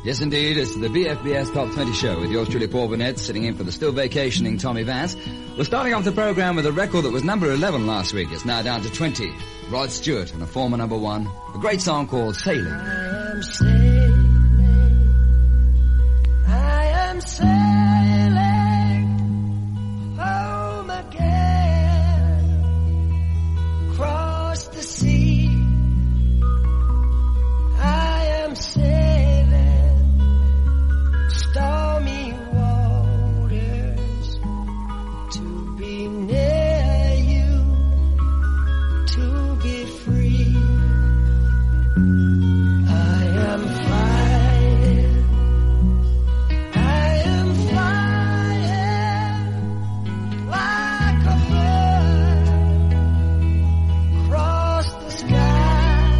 Yes, indeed, it's the BFBS Top 20 show with yours truly, Paul Burnett, sitting in for the still vacationing Tommy Vance. We're starting off the program with a record that was number 11 last week. It's now down to 20. Rod Stewart and a former number 1. A great song called Sailing. I am sailing. I am sailing home again. Across the sea. I am sailing stormy waters to be near you, to be free. I am flying, like a bird across the sky.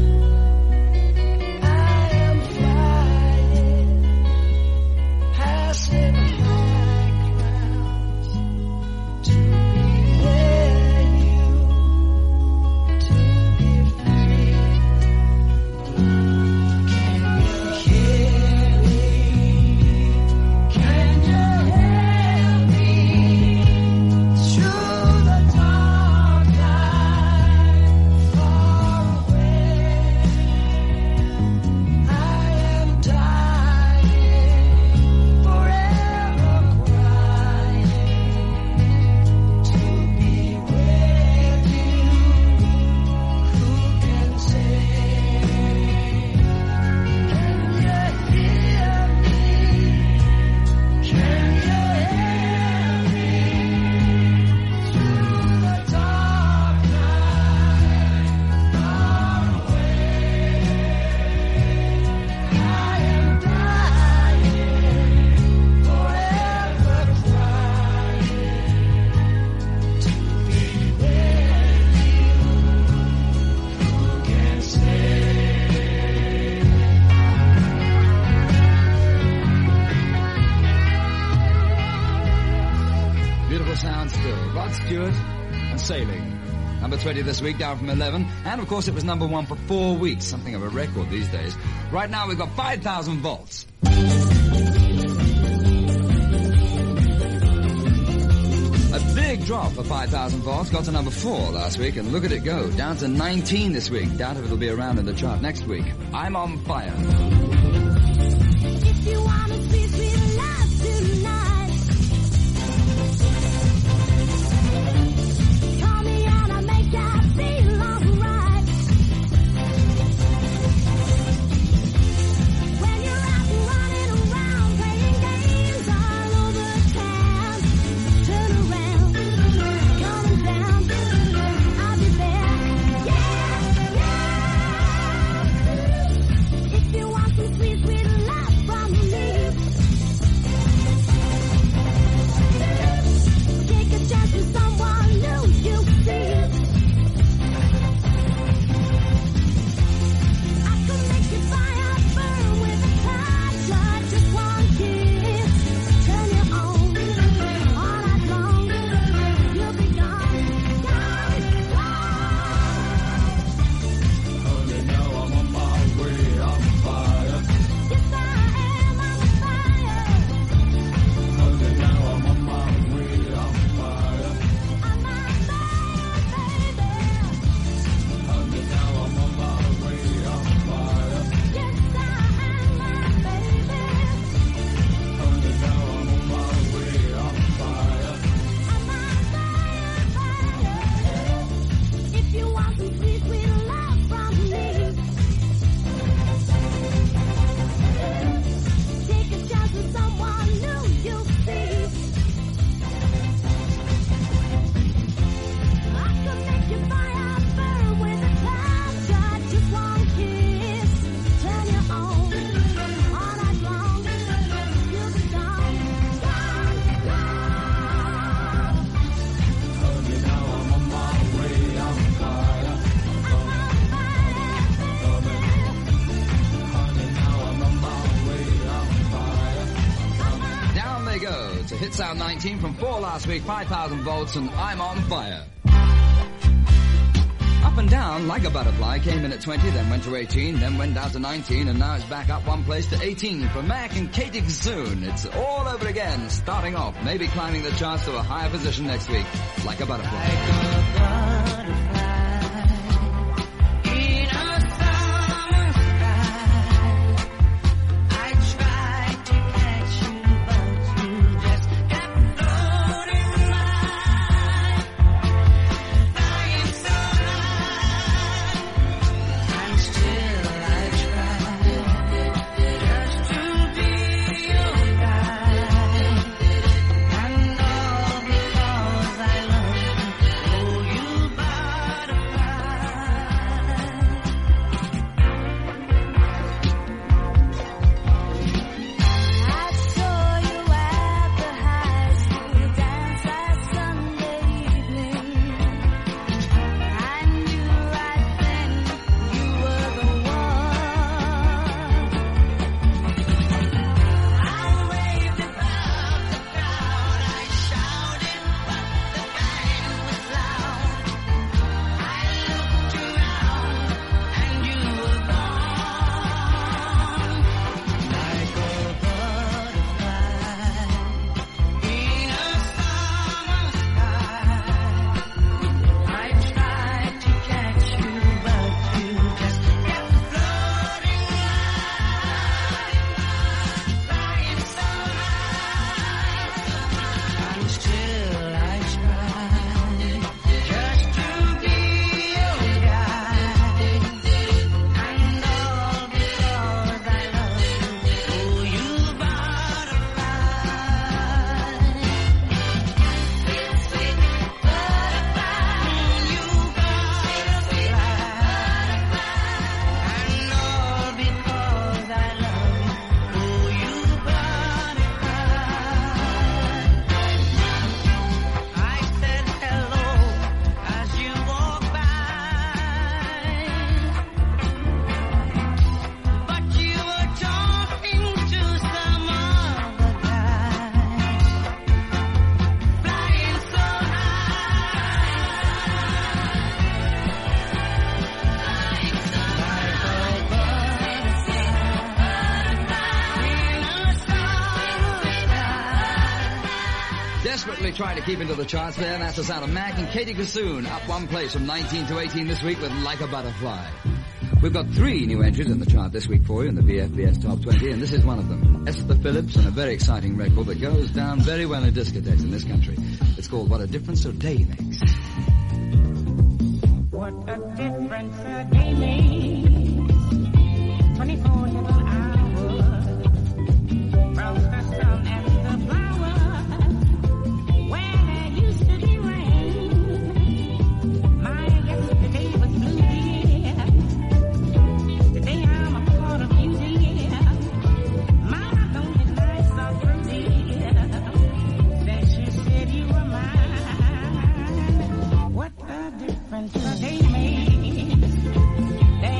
I am flying, passing high clouds to be near you, to be free. Can you hear me? Can you hear me? Through the dark night, far away. I am dying, forever crying, to be with you. Who can say? Can you hear me? Can you hear me? Through the dark night, far away. I am dying, forever crying, to be with you. Who can say? Beautiful sound still. Rod Stewart and Sailing. Number 20 this week, down from 11. And of course it was number 1 for 4 weeks. Something of a record these days. Right now we've got 5,000 volts. A big drop for 5,000 volts. Got to number 4 last week, and look at it go. Down to 19 this week. Doubt if it'll be around in the chart next week. I'm on fire. If you want to sweet, sweet love tonight, call me and I'll make you feel alright. When you're out and running around, playing games all over town, turn around, coming down, I'll be there. Yeah. If you want some sweet, sweet love from me, take a chance with someone new you see. I could make your fire burn with a touch of just one kiss. Turn you on all night long. You'll be gone, gone, gone. Honey, now I'm on my way, I'm fire. Yes, I am on fire. Honey, now I'm on my way, I'm fire. I'm on fire, baby. Honey, now I'm on my way, I'm fire. Yes, I am, my baby. Honey, now I'm on my way, I'm fire. I'm on fire. If you want some sweet, sweet love from me, take a chance with someone new you see. I could make your fire burn with a touch of just one kiss. Turn you on all night long. You'll be gone, gone, gone. Honey, now I'm on my way, I'm fire. I'm on fire, baby. Honey, now I'm on my way, I'm fire. Down they go to hit sound 19 from 4 last week, 5,000 volts, and I'm on fire. Up and down, Like a Butterfly came in at 20, then went to 18, then went down to 19, and now it's back up one place to 18 for Mac and Katie Kissoon. It's all over again, starting off, maybe climbing the charts to a higher position next week. Like a Butterfly. Desperately trying to keep into the charts there. That's the sound of Mac and Katie Kissoon, up one place from 19 to 18 this week with Like a Butterfly. We've got 3 new entries in the chart this week for you in the VFBS Top 20, and this is one of them. Esther Phillips and a very exciting record that goes down very well in discotheques in this country. It's called What a Difference a Day Makes. What a difference a day makes. 24 little hours from the sun and the flowers. Where there used to be rain, my yesterday was blue, dear. Today I'm a part of you, dear. My lonely nights are through, dear. That you said you were mine. What a difference a day makes.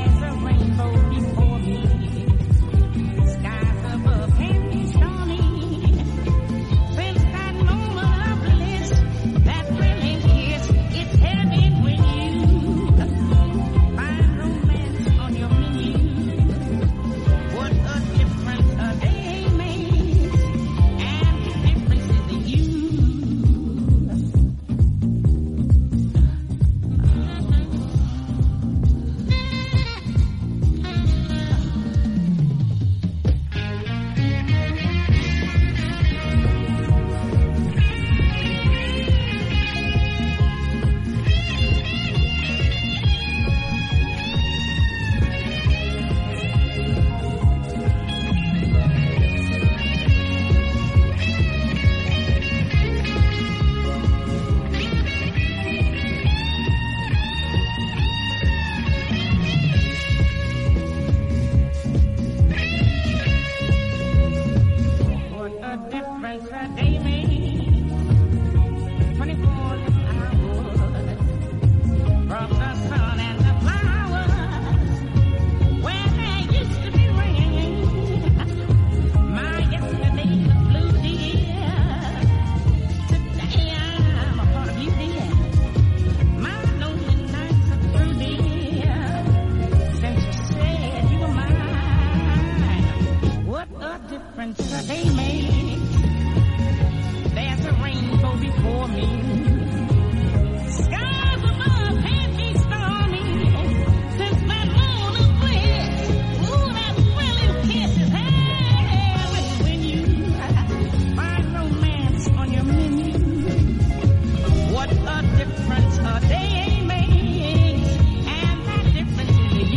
difference they made. There's a rainbow before me. Skies above can't be stormy. Since that moon is clear, ooh, that thrilling kiss is hell. When you find romance on your menu, what a difference a day made, and that difference is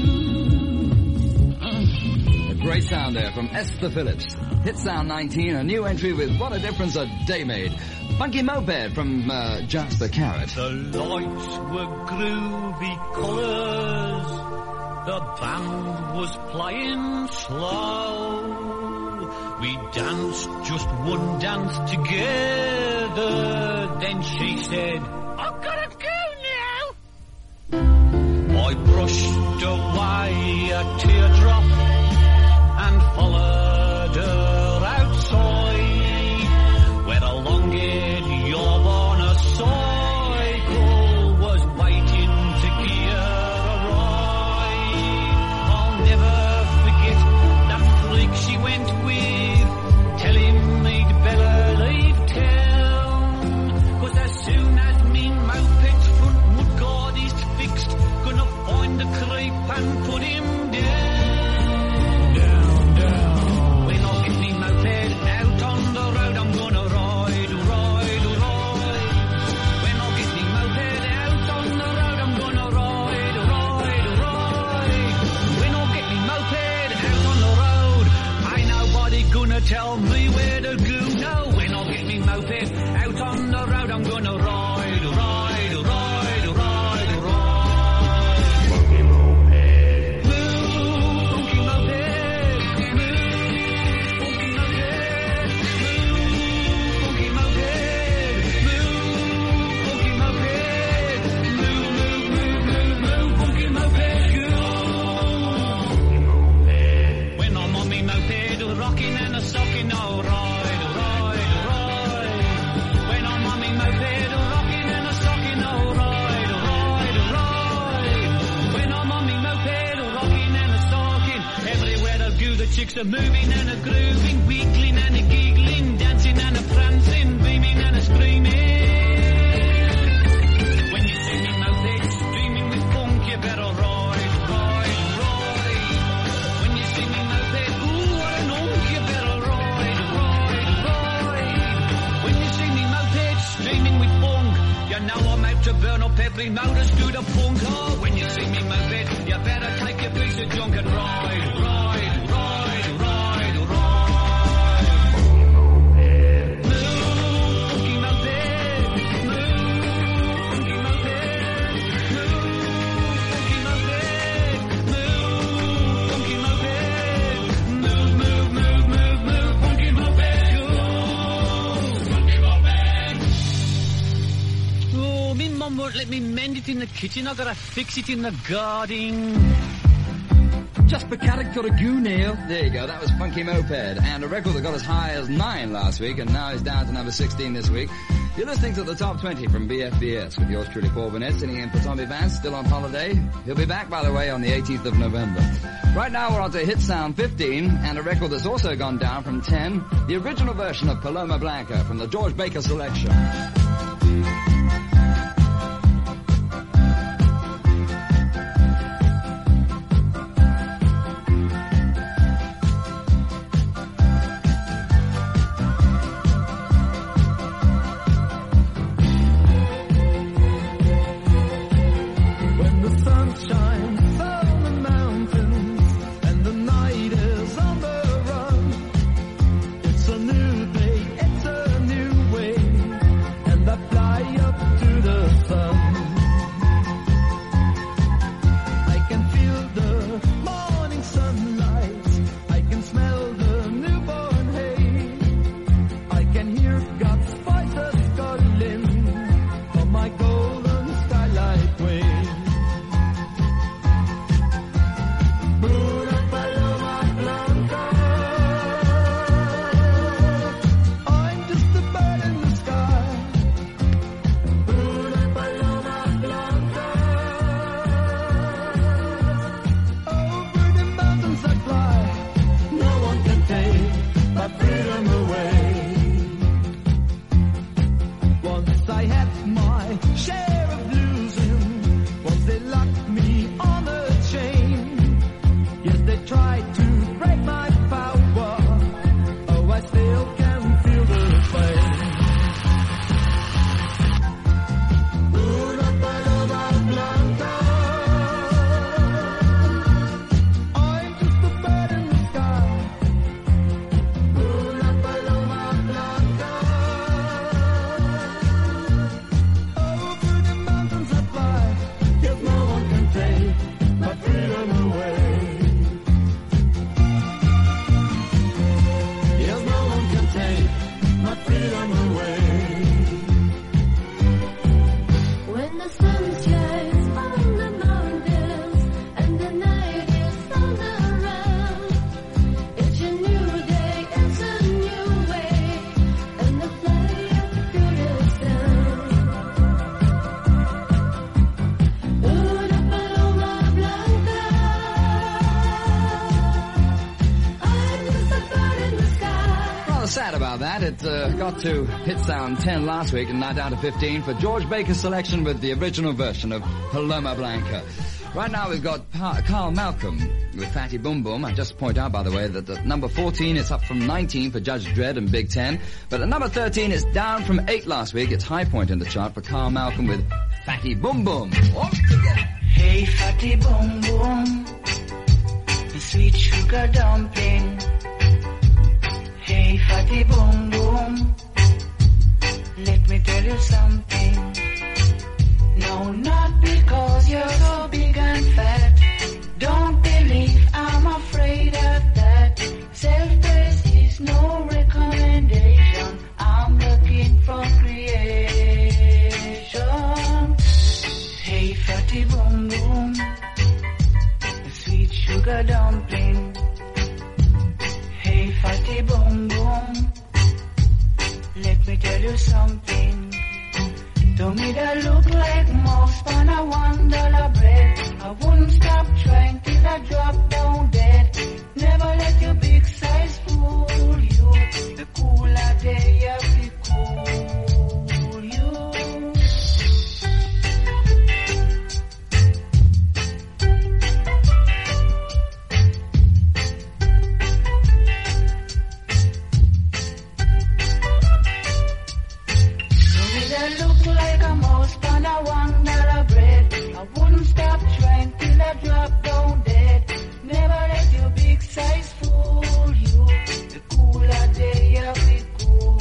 you. A great sound there from Esther Phillips. Hit Sound 19, a new entry with What a Difference a Day Made. Funky Moped from Just the Carrot. The lights were groovy colours. The band was playing slow. We danced just one dance together. Then she said, I've gotta go now. I brushed away a teardrop and followed her outside, where a long-haired yob on a cycle was waiting to gear a ride. I'll never forget that freak she went with, telling me to better leave town, 'cause as soon as me moped's front mudguard is fixed, gonna find the creep and put him down. Tell me where to go now. When I get me moped out on the road, I'm gonna ride, ride, ride, ride, ride. Funky moped. Move, funky moped. Move, funky moped. Move, funky moped. Move, funky moped. Move, move, move, move, funky moped. When I'm on me moped, rocking and a socking, oh, ride, ride, ride. When I'm on me moped, rocking and a socking, oh, ride, ride, ride. When I'm on me moped, rocking and a socking, everywhere I go the chicks are moving and a grooving, wiggling and a giggling, dancing and a prancing, beaming and a screaming. When you see me moped streaming with funk, you better ride, ride, ride. When you see me moped, ooh, what an honk, you better ride, ride, ride. When you see me moped streaming with funk, you know I'm out to burn up every motor scooter punk. Oh, when you see me moped, you better take your piece of junk and ride, ride, ride, ride, ride. Move, funky moped. Move, funky moped. Move, funky moped. Move, funky moped. Move, move, move, move, move, funky moped. Funky moped. Oh, me mum won't let me mend it in the kitchen. I gotta fix it in the garden. Just for character goo, Neil. There you go, that was Funky Moped. And a record that got as high as 9 last week, and now is down to number 16 this week. You're listening to the Top 20 from BFBS with yours truly, Paul Burnett, sitting in for Tommy Vance, still on holiday. He'll be back, by the way, on the 18th of November. Right now we're on to Hit Sound 15, and a record that's also gone down from 10, the original version of Paloma Blanca from the George Baker selection. When the sun shines on the mountains and the night is on the run, it's a new day, it's a new way, and I fly sad about that. It got to hit sound 10 last week and now down to 15 for George Baker's selection with the original version of Paloma Blanca. Right now we've got Carl Malcolm with Fatty Boom Boom. I just point out, by the way, that at number 14 it's up from 19 for Judge Dredd and Big Ten. But at number 13 it's down from 8 last week. It's high point in the chart for Carl Malcolm with Fatty Boom Boom. All together. Hey, fatty boom boom, the sweet sugar dumpling. Hey, fatty boom boom, let me tell you something. No, not because you're so big and fat. Don't believe I'm afraid of that. Self-praise is no recommendation. I'm looking for creation. Hey, fatty boom boom, the sweet sugar dumpling. Hey, fatty boom boom, let me tell you something. Don't me that look like mouse on a $1 bread. I wouldn't stop trying till I drop down dead. Never let your big size fool you. The cooler day of the cool you. Look like a mouse on a $1 bread. I wouldn't stop trying till I drop down dead. Never let your big size fool you. The cooler day of the cool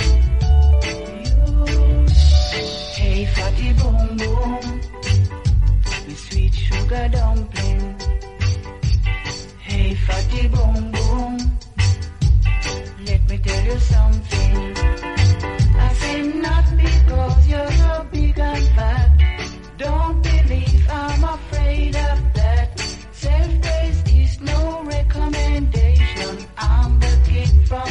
you. Hey, fatty boom boom, the sweet sugar dumpling. Hey, fatty boom boom, let me tell you something. I say not because you're so big and fat. Don't believe I'm afraid of that. Self-praise is no recommendation. I'm the king from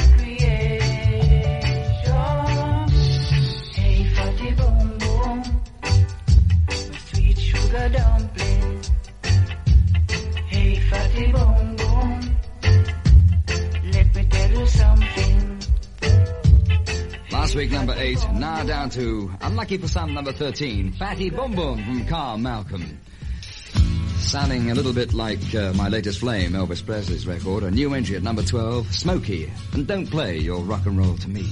creation. Hey, fatty boom boom, sweet sugar dumpling. Hey, fatty boom boom, let me tell you something. Last week, number 8, now down to, unlucky for some, number 13, Fatty Boom Boom from Carl Malcolm. Sounding a little bit like my latest flame, Elvis Presley's record. A new entry at number 12, Smokey, and Don't Play Your Rock and Roll to Me.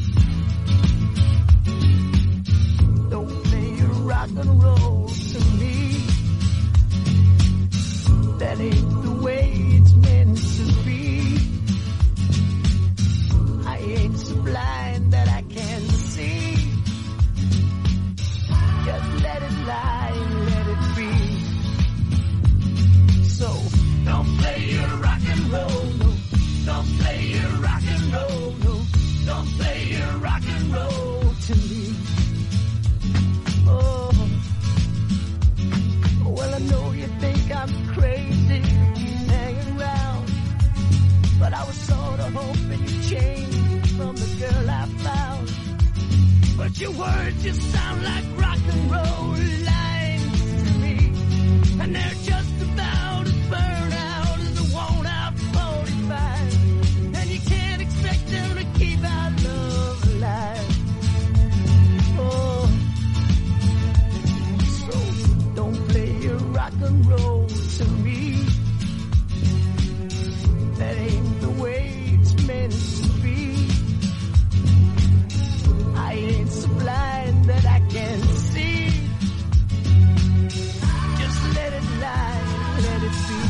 Don't play your rock and roll to me. That ain't the way it's meant to be. I ain't so blind that I can't see. Just let it lie and let it be. So don't play your rock and roll, no. Don't play your rock and roll, no. Don't play your rock and roll to me. Oh, well, I know you think I'm crazy hanging around, but I was sort of hoping you'd change from the girl I found. But your words just sound like rock and roll lines to me, and they're just about as burned out as a worn-out 45. And you can't expect them to keep our love alive. Oh, so don't play your rock and roll to me. That ain't the way it's meant to be. I ain't so blind that I can't see. Just let it lie, let it be.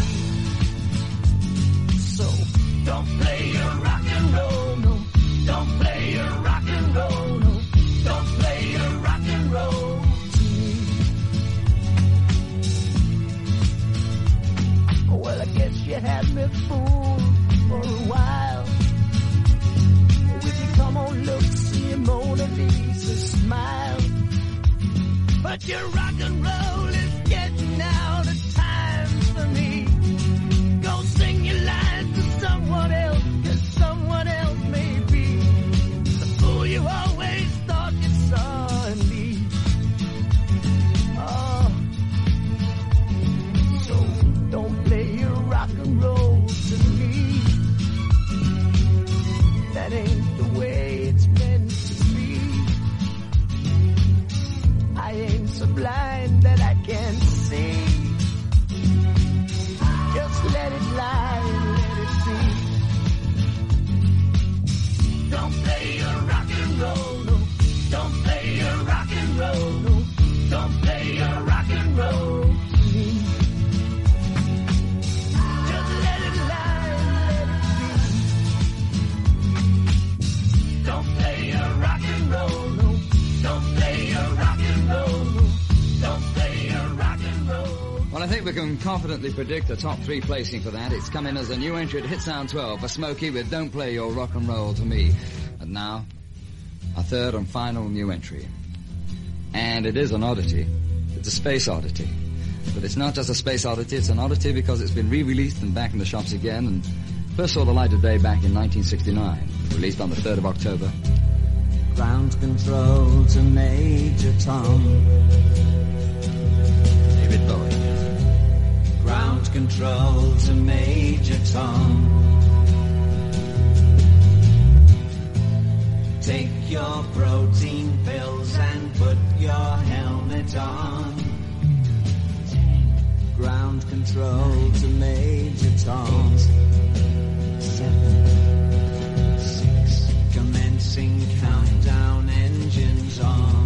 So don't play your rock and roll, no. Don't play your rock and roll, no. Don't play your rock and roll to me. Well, I guess you had me fooled for a while with your come on looks and your Mona Lisa smile. But your rock and roll is getting out of time for me. Go sing your lines to someone else, 'cause someone else may be the fool you always thought you saw in me. Oh, so don't play your rock and roll to me. That ain't the way we can confidently predict a top 3 placing for that. It's come in as a new entry at Hit Sound 12 for Smokey with Don't Play Your Rock and Roll to Me. And now, our third and final new entry. And it is an oddity. It's a space oddity. But it's not just a space oddity, it's an oddity because it's been re-released and back in the shops again, and first saw the light of day back in 1969, released on the 3rd of October. Ground control to Major Tom. David Bowie. Ground control to Major Tom. Take your protein pills and put your helmet on. Ground control to Major Tom. 7, 6. Commencing countdown, engines on.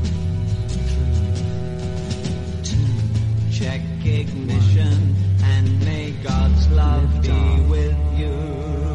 3, 2. Check ignition and may God's love be with you.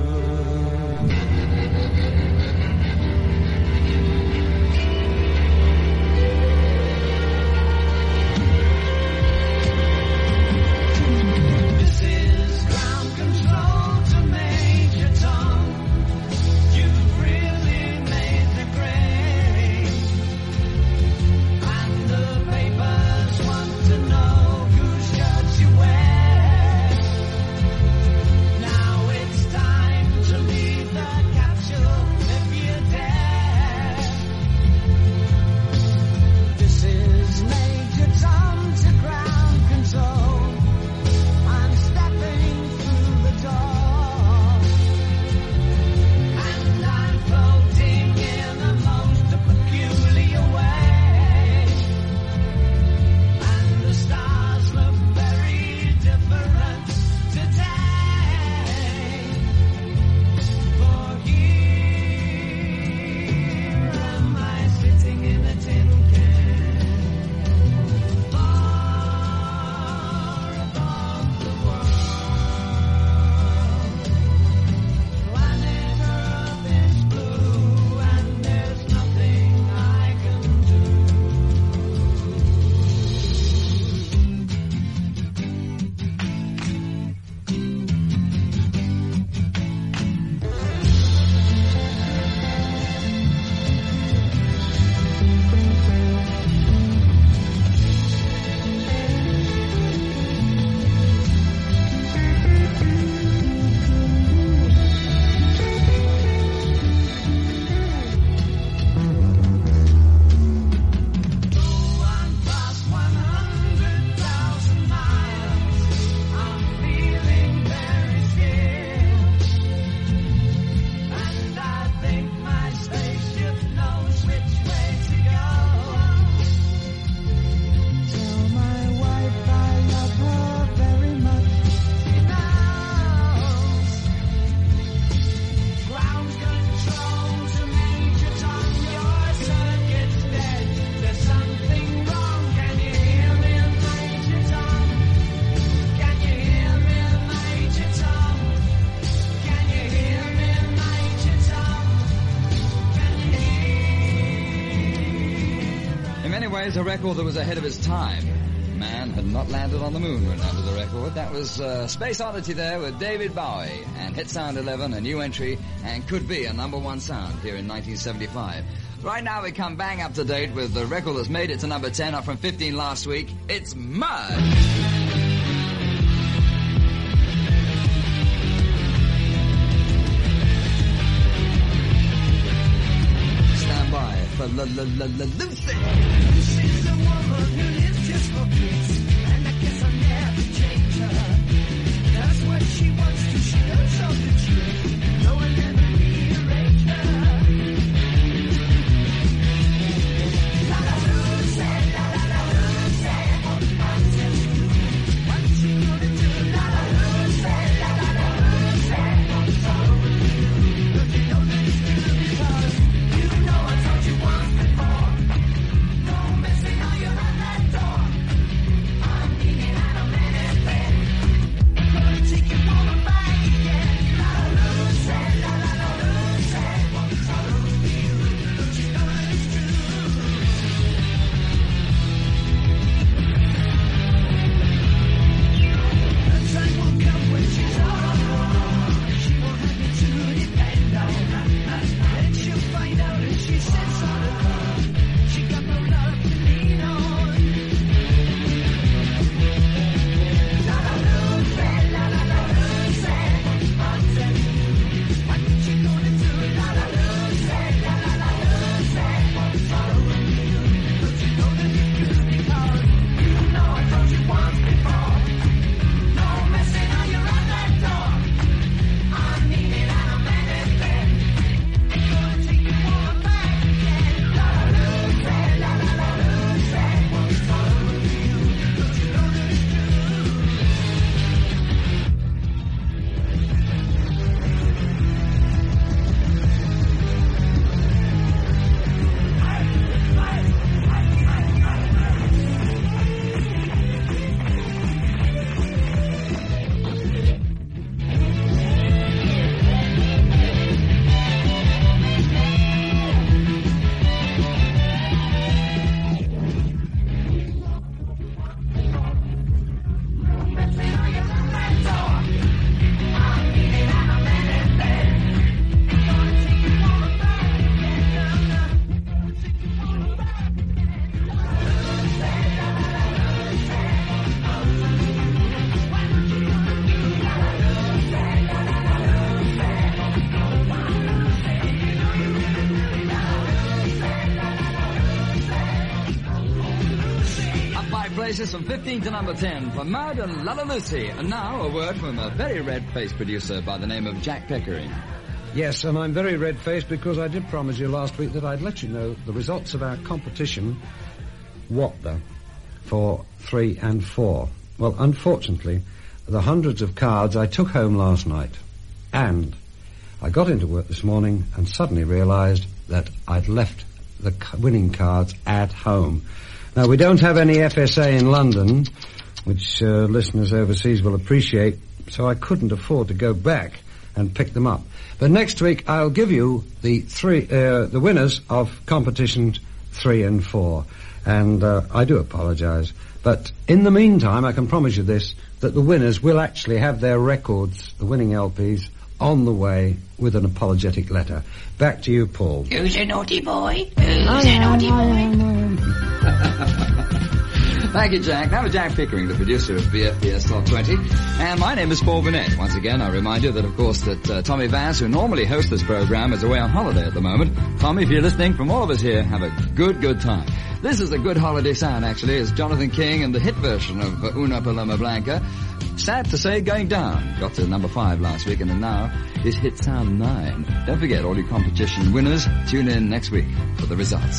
A record that was ahead of its time. Man had not landed on the moon when under the record. That was Space Oddity there with David Bowie and Hit Sound 11, a new entry, and could be a #1 sound here in 1975. Right now we come bang up to date with the record that's made it to number 10, up from 15 last week. It's Mud! For Lucy. She's a woman who lives just for peace, and I guess I'll never change her. That's what she wants to, she knows all the truth. No one ever rearranged her. La la Lucy, la la la Lucy, I'm just you. What's she gonna do? La la Lucy, la la la Lucy, what's wrong with you? Don't you know that it's true because you know I told you once before. No messing on your own. places from 15 to number 10 for Mud and Lala Lucy. And now a word from a very red-faced producer by the name of Jack Pickering. Yes, and I'm very red-faced because I did promise you last week that I'd let you know the results of our competition, What though, for 3 and 4. Well, unfortunately, the hundreds of cards I took home last night. And I got into work this morning and suddenly realised that I'd left the winning cards at home. Now, we don't have any FSA in London, which listeners overseas will appreciate, so I couldn't afford to go back and pick them up. But next week I'll give you the winners of competitions 3 and 4. And I do apologise. But in the meantime, I can promise you this, that the winners will actually have their records, the winning LPs, on the way with an apologetic letter. Back to you, Paul. Who's a naughty boy? Who's a naughty boy? Thank you, Jack. That was Jack Pickering, the producer of BFBS Top 20. And my name is Paul Burnett. Once again, I remind you that, of course, that Tommy Vance, who normally hosts this program, is away on holiday at the moment. Tommy, if you're listening, from all of us here, have a good time. This is a good holiday sound, actually. It's Jonathan King and the hit version of Una Paloma Blanca. Sad to say, going down. Got to number 5 last week, and then now is hit sound 9. Don't forget, all you competition winners, tune in next week for the results.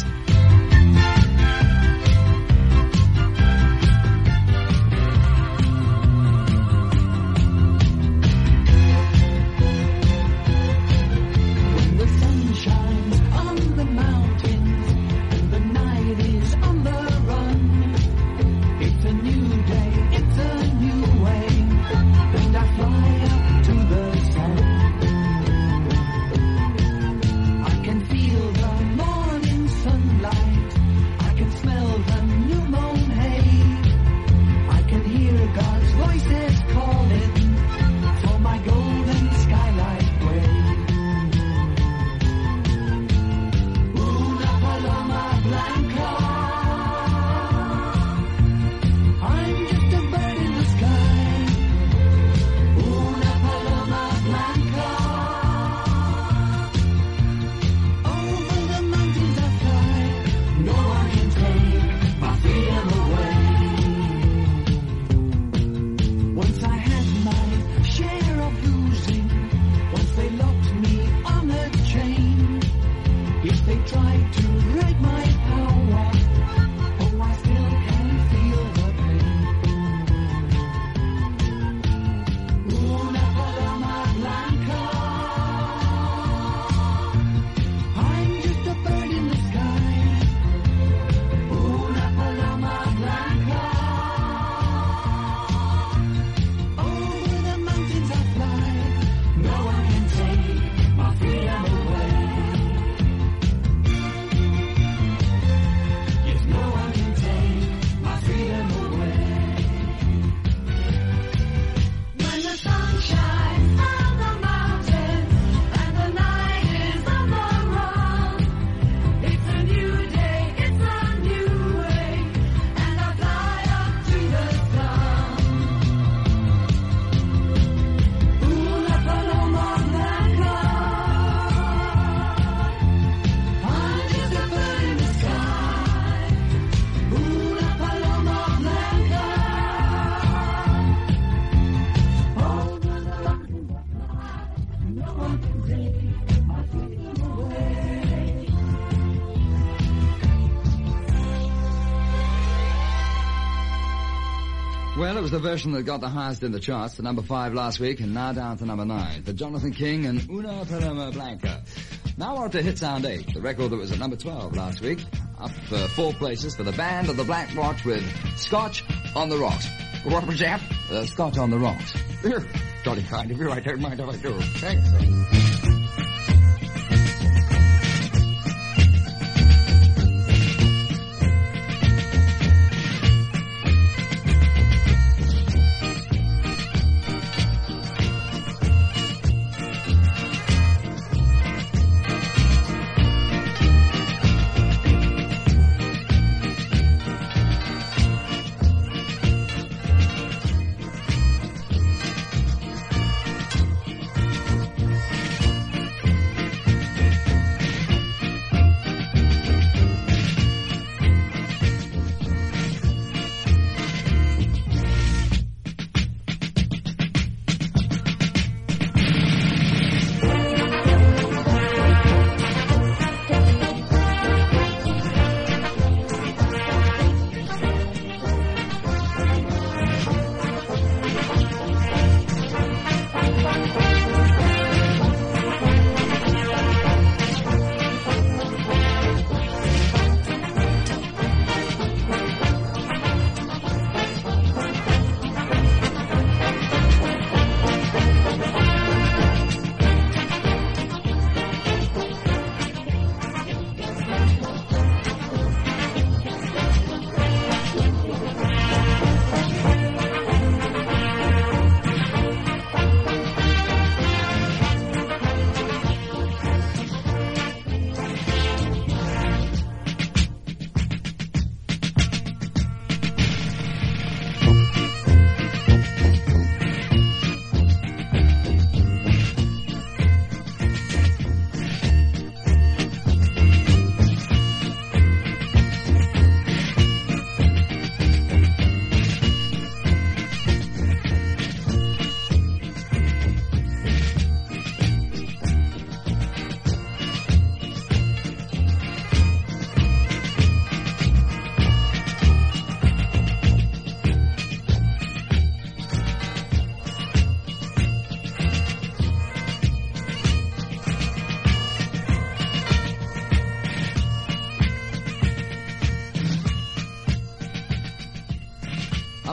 Well, it was the version that got the highest in the charts, to number 5 last week, and now down to number 9, for Jonathan King and Una Paloma Blanca. Now on to Hit Sound 8, the record that was at number 12 last week, up 4 places for the Band of the Black Watch with Scotch on the Rocks. What was that? Scotch on the Rocks. Jolly kind of you, I don't mind if I do. Thanks.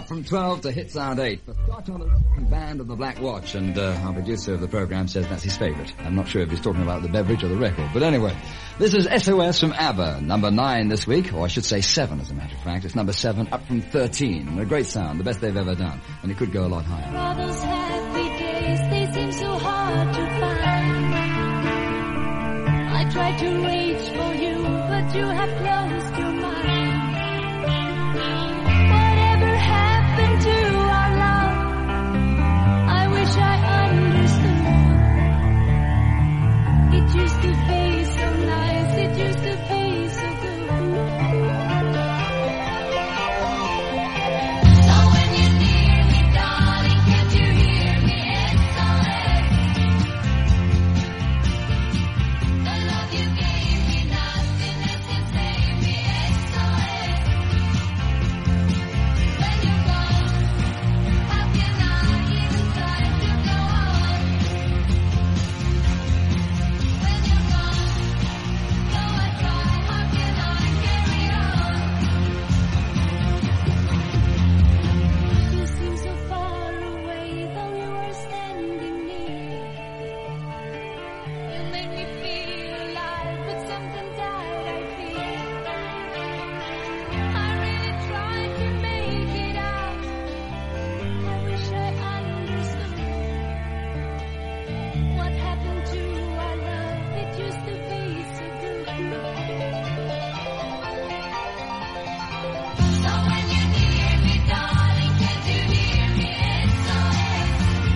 up from 12 to hit sound 8. But Scotch on the band of the Black Watch, and our producer of the program says that's his favourite. I'm not sure if he's talking about the beverage or the record. But anyway, this is SOS from ABBA, number 9 this week, or I should say 7 as a matter of fact. It's number 7, up from 13. And a great sound, the best they've ever done. And it could go a lot higher. All those happy days, they seem so hard to find. I tried to reach for you, but you have closed your mind. Whatever happened to our love? I wish I understood. It used to be so nice, it used to be so good. So when you're near me, darling, can't you hear me? SOS. The love you gave me, nothing else can save me. SOS. When you're gone, how can I even try to go on? When you're gone, though I try, how can I carry on? You seem so far away, though you are standing near. You make me feel alive, but something died, I fear. I really tried to make it out. I wish I understood. What happened to our love? It used to be so good. So when you're near me, darling, can't you hear me? SOS.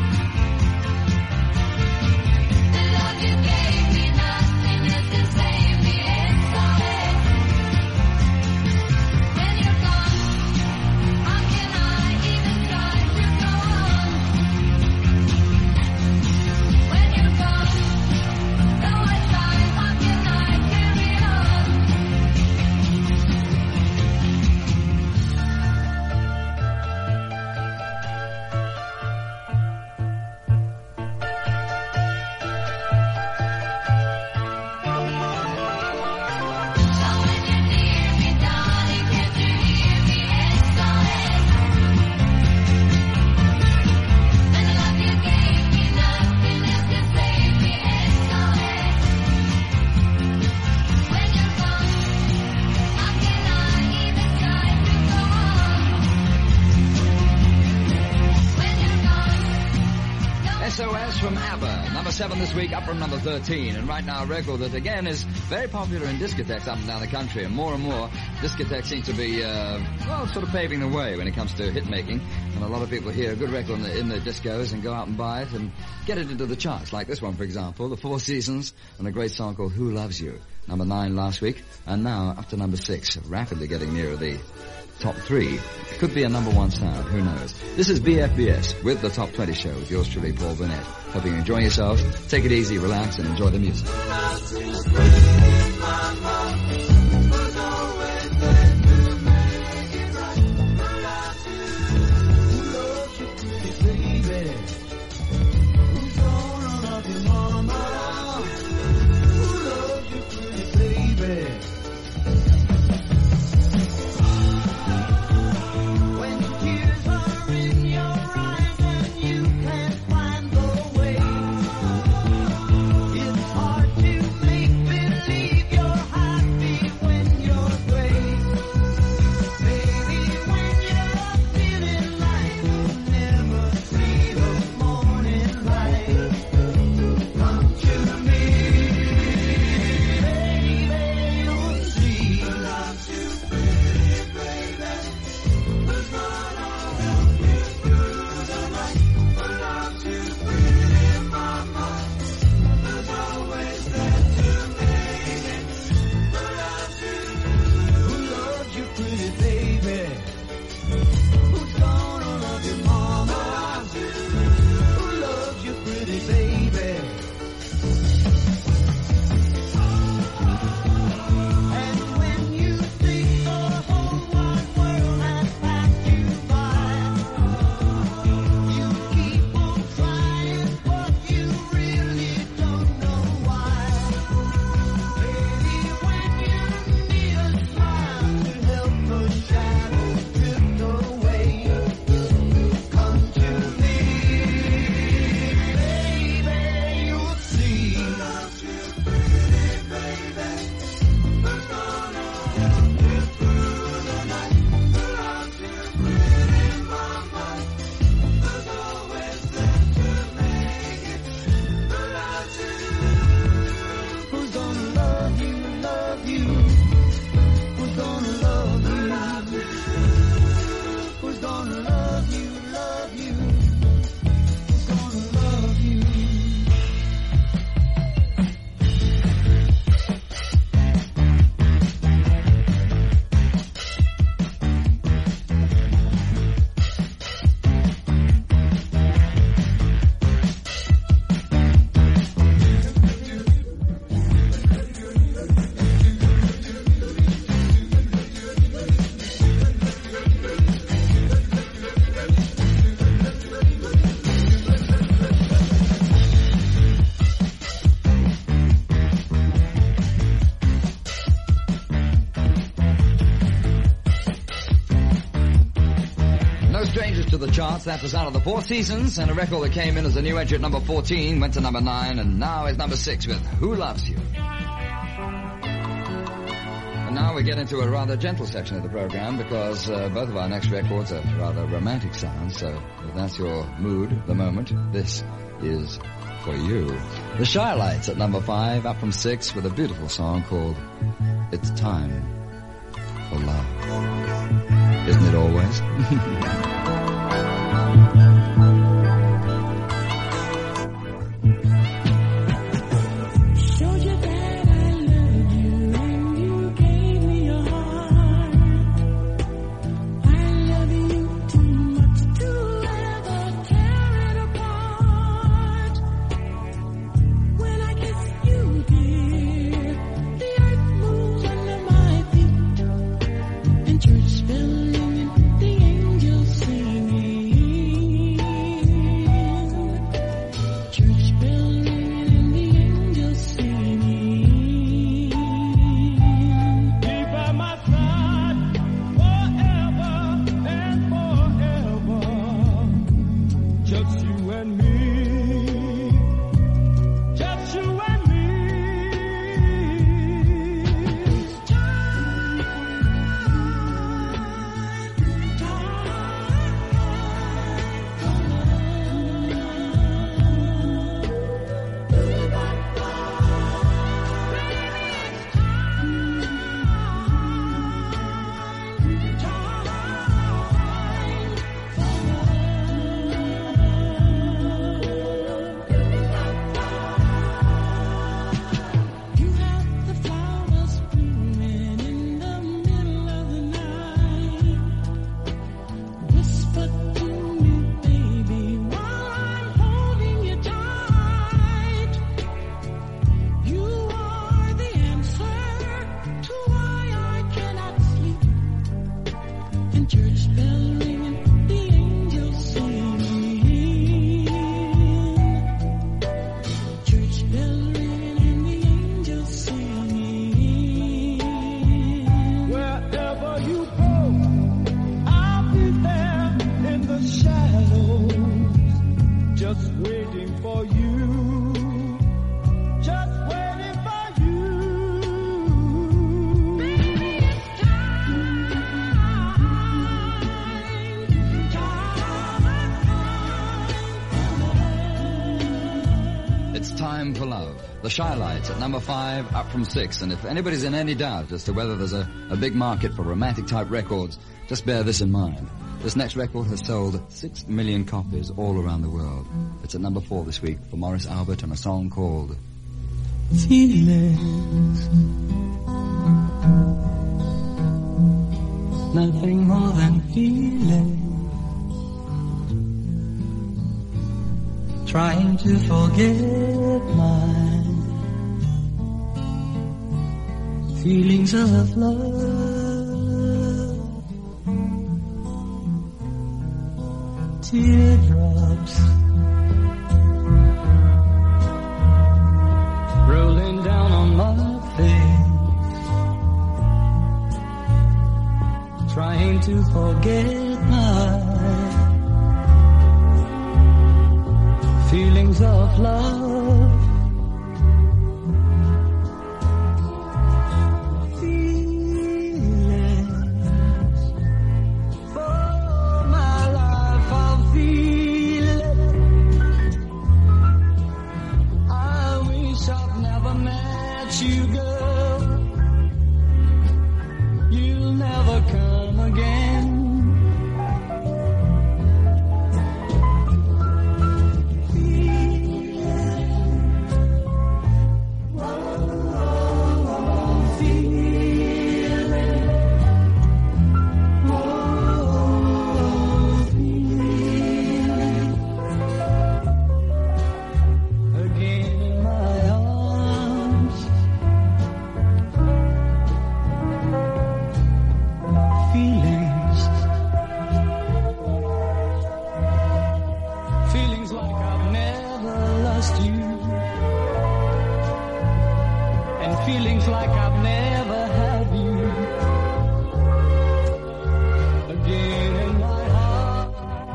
The love you gave me, nothing else can save me. SOS. When you're gone, how can I even try to go on? When you're gone, though I try, how can I carry on? So when you're near me, darling, can't you hear me? SOS. And the love you gave me, nothing else can save me. SOS. When you're gone, how can I even try to go on? When you're gone, SOS from ABBA, number 7 this week, up from number 13. And right now a record that again is very popular in discotheques up and down the country. And more discotheques seem to be, sort of paving the way when it comes to hit making. And a lot of people hear a good record in the discos and go out and buy it and get it into the charts. Like this one, for example, The Four Seasons, and a great song called Who Loves You. Number 9 last week, and now up to number 6, rapidly getting nearer the top 3. It could be a number 1 sound, who knows. This is BFBS with the Top 20 Show with yours truly, Paul Burnett. Hope you're enjoying yourselves. Take it easy, relax, and enjoy the music. When tears are in your eyes and you can't find the way, it's hard to make believe. gonna love you, love you. Who's gonna love you? No strangers to the charts. That's the sound of the Four Seasons, and a record that came in as a new entry at number 14, went to number 9, and now is number 6 with Who Loves You. And now we get into a rather gentle section of the program because both of our next records are rather romantic sounds, so if that's your mood at the moment, this is for you. The Shy Lights at number 5, up from 6 with a beautiful song called It's Time for Love. Isn't it always? Showed you that I loved you and you gave me your heart. I love you too much to ever tear it apart. When I kiss you, dear, the earth moves under my feet and church bells ringing, the angels singing. Church bells ringing and the angels singing. Be by my side forever and forever. Just you and me. Just you and me. You have the flowers blooming in the middle of the night. Whisper to me, baby, while I'm holding you tight. You are the answer to why I cannot sleep. And church bell ringing, the angels singing. Church bell ringing and the angels singing. Wherever you go, I'll be there in the shadows, just waiting for you, just waiting for you. It's Time for Love. The Shy Lights at number 5, up from 6. And if anybody's in any doubt as to whether there's a big market for romantic-type records, just bear this in mind. This next record has sold 6 million copies all around the world. It's at number 4 this week for Morris Albert and a song called Feelings, nothing more than feeling. Trying to forget my feelings of love. Teardrops rolling down on my face, trying to forget my feelings of love. Feelings for my life of feeling. I wish I'd never met you, girl. You'll never come again. feelings like I've never had you again in my heart.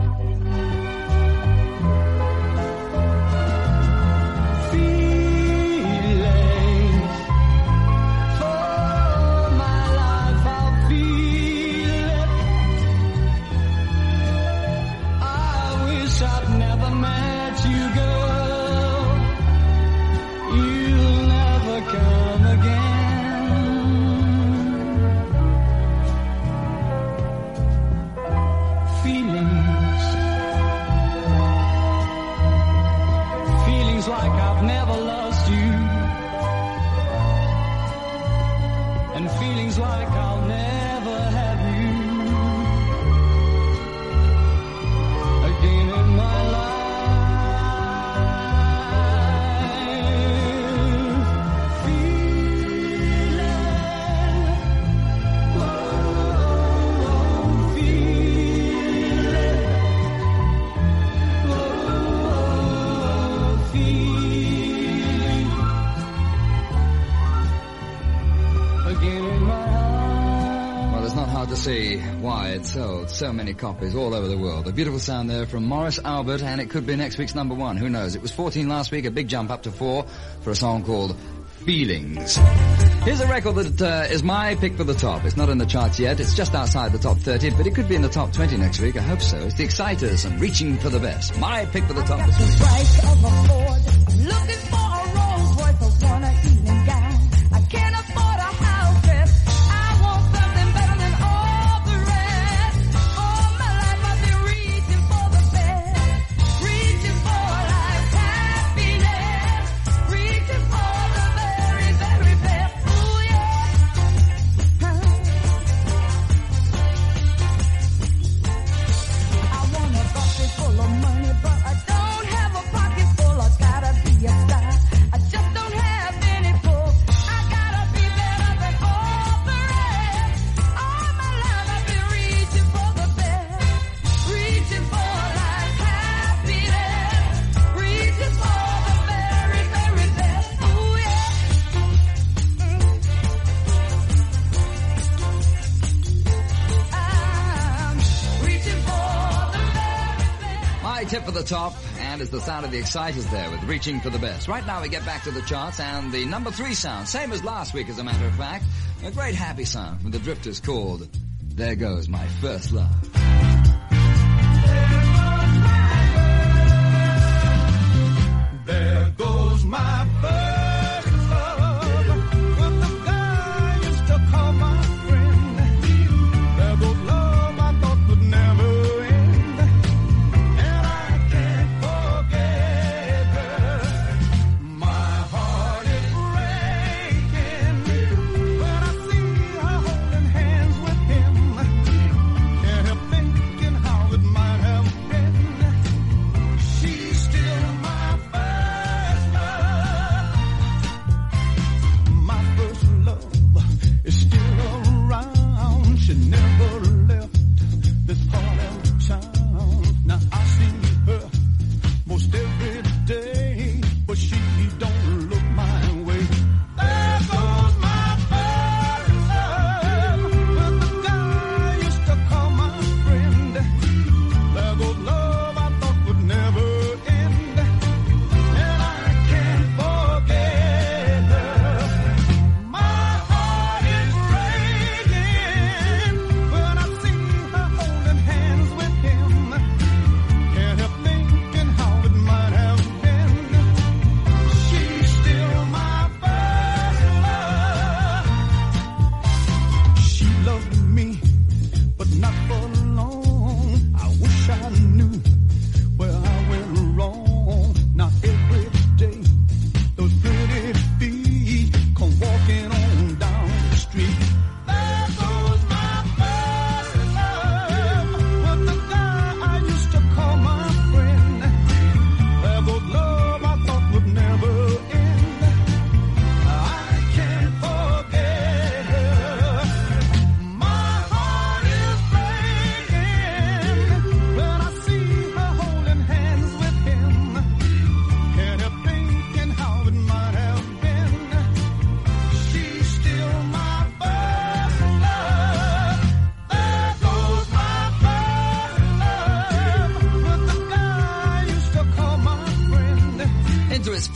Feelings for my life, I'll feel it. I wish I'd never met you, girl. You'll never come again. Feelings like I've never lost you, and feelings like I'll never have you again in my life. Well, it's not hard to see why it sold so many copies all over the world. A beautiful sound there from Morris Albert, and it could be next week's number one. Who knows? It was 14 last week, a big jump up to 4 for a song called Feelings. Here's a record that is my pick for the top. It's not in the charts yet. It's just outside the top 30, but it could be in the top 20 next week. I hope so. It's the Exciters and Reaching for the Best. My pick for the top this week. price of a Ford. Looking for a Rolls Royce, I want an evening gown. I can't afford a house trip. I want something better than all the rest. All my life I've been reaching for the best. Reaching for life's happiness. Reaching for the very, very best. Ooh, yeah. I want a bucket full of money, but I don't have a pocket full. I gotta be a star. I just don't have any pull. I gotta be better than all the rest. All my life I've been reaching for the best. Reaching for life's happiness. Reaching for the very, very best. Ooh, yeah. I'm reaching for the very best. My tip for the top, and it's the sound of the Exciters there with Reaching for the Best. Right now we get back to the charts and the number 3 sound, same as last week as a matter of fact. A great happy sound from the Drifters called There Goes My First Love. There goes my first love with the guy I used to call my friend. There goes love I thought would never end, and I can't forget her. My heart is breaking when I see her holding hands with him. Can't help thinking how it might have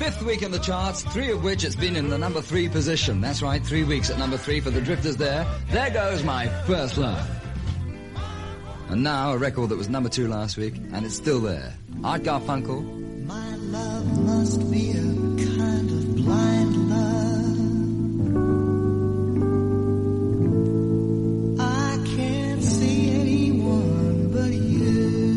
5th week in the charts, 3 of which it's been in the number 3 position. That's right, 3 weeks at number 3 for the Drifters there. There goes My First Love. And now a record that was number 2 last week, and it's still there. Art Garfunkel. My love must be a kind of blind love. I can't see anyone but you.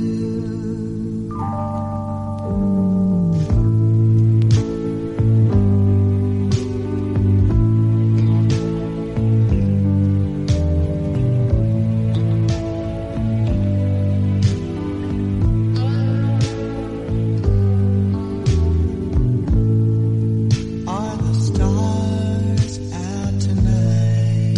Are the stars out tonight?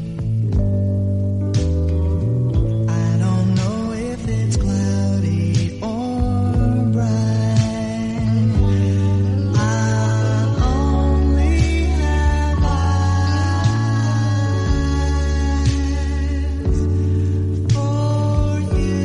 I don't know if it's cloudy or bright. I only have eyes for you,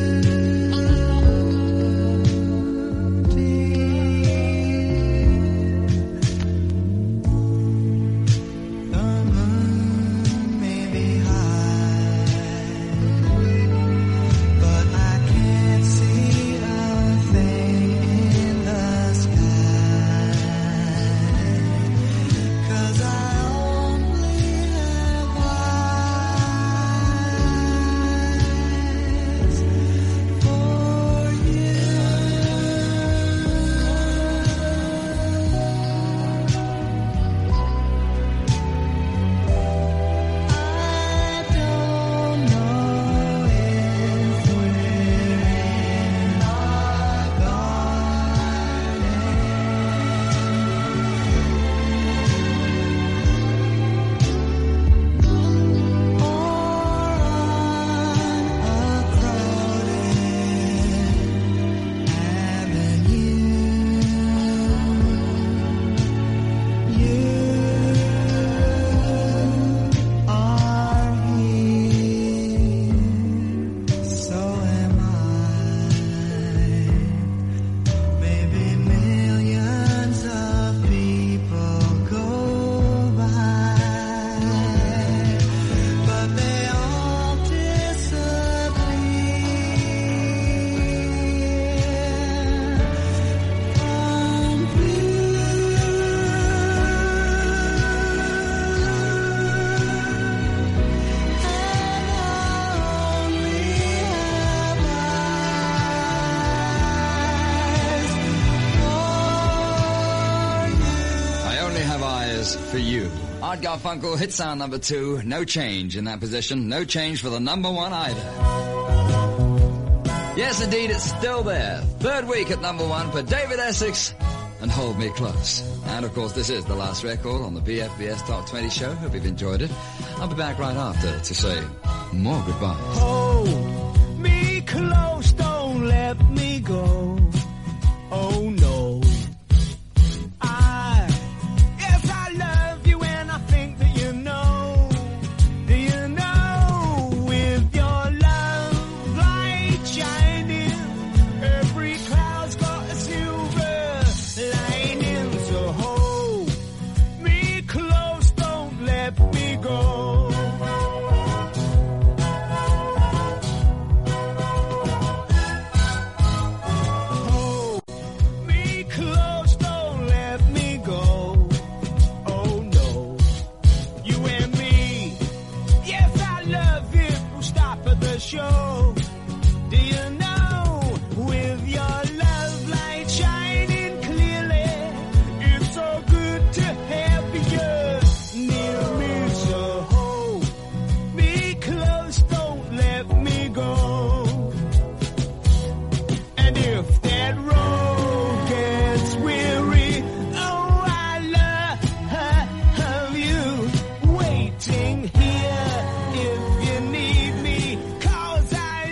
The moon may be high, but I can't see a thing in the sky, 'cause I only have eyes for you. I don't know if we're in our garden or on a crowded avenue. You are here, so am I. Maybe millions of people go by, but they all disappear from I Only Have Eyes for You. Art Garfunkel, hit sound number 2. No change in that position. No change for the number 1 either. Yes, indeed, it's still there. 3rd week at number 1 for David Essex and Hold Me Close. And, of course, this is the last record on the BFBS Top 20 show. Hope you've enjoyed it. I'll be back right after to say more goodbyes. Hold me close, don't let me go. Oh no. Yes, I love you and I think that you know. Do you know? With your love light shining, every cloud's got a silver lining. So hold me close, don't let me go. Hold me close, don't let me go. Oh no, you and me. Yes, I love you. We'll stop at the show. Do you know? With your love light shining clearly, it's so good to have you near me. So hold me close, don't let me go. And if that road gets weary, oh, I love you waiting here if you need me, 'cause I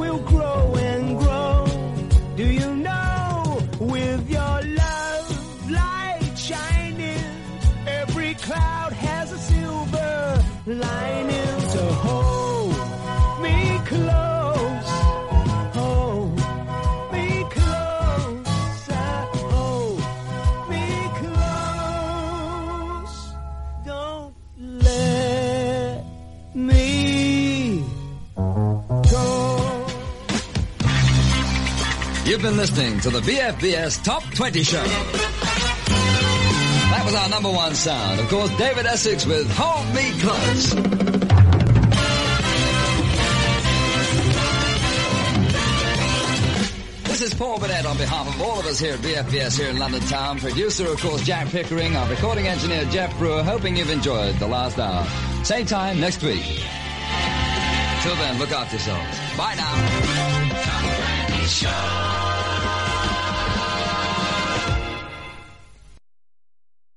will grow and grow. Do you know, with your love light shining, every cloud has a silver lining. So hold me close, hold me closer, hold me close. Don't let me go. You've been listening to the BFBS Top 20 Show. That was our number one sound. Of course, David Essex with Hold Me Close. This is Paul Burnett on behalf of all of us here at BFBS here in London Town. Producer, of course, Jack Pickering. Our recording engineer, Jeff Brewer. Hoping you've enjoyed the last hour. Same time next week. Till then, look after yourselves. Bye now. Show.